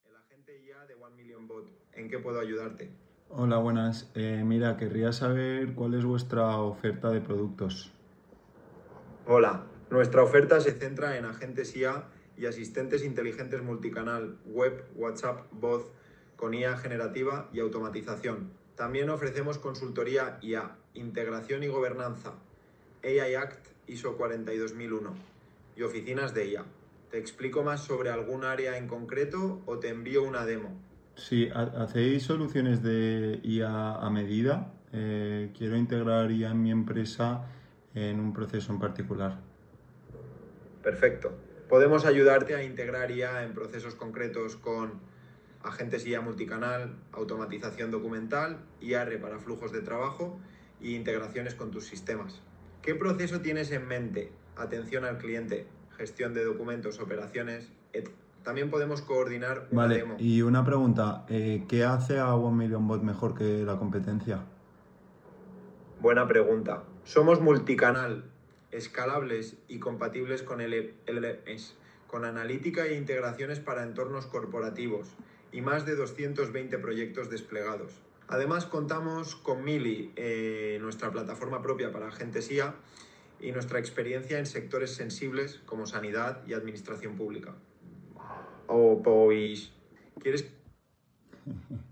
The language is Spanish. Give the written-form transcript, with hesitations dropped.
el agente IA de 1MillionBot. ¿En qué puedo ayudarte? Hola, buenas. Mira, querría saber cuál es vuestra oferta de productos. Hola, nuestra oferta se centra en agentes IA y asistentes inteligentes multicanal, web, WhatsApp, voz, con IA generativa y automatización. También ofrecemos consultoría IA, integración y gobernanza, AI Act ISO 42001 y oficinas de IA. ¿Te explico más sobre algún área en concreto o te envío una demo? Si hacéis soluciones de IA a medida, quiero integrar IA en mi empresa en un proceso en particular. Perfecto. Podemos ayudarte a integrar IA en procesos concretos con agentes IA multicanal, automatización documental, IAR para flujos de trabajo e integraciones con tus sistemas. ¿Qué proceso tienes en mente? Atención al cliente, gestión de documentos, operaciones, etc. También podemos coordinar una Vale, demo. y una pregunta, ¿qué hace a 1MillionBot mejor que la competencia? Buena pregunta. Somos multicanal, escalables y compatibles con el LLMs, con analítica e integraciones para entornos corporativos y más de 220 proyectos desplegados. Además contamos con Mili, nuestra plataforma propia para agentes IA, y nuestra experiencia en sectores sensibles como sanidad y administración pública. ¿Quieres